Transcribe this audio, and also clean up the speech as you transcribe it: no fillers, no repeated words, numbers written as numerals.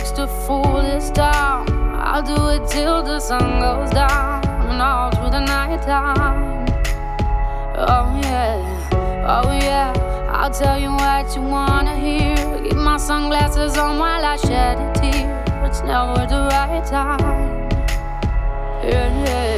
takes to fool this town. I'll do it till the sun goes down and all through the night time. Oh yeah, I'll tell you what you wanna hear. Keep my sunglasses on while I shed a tear. It's never the right time. Yeah.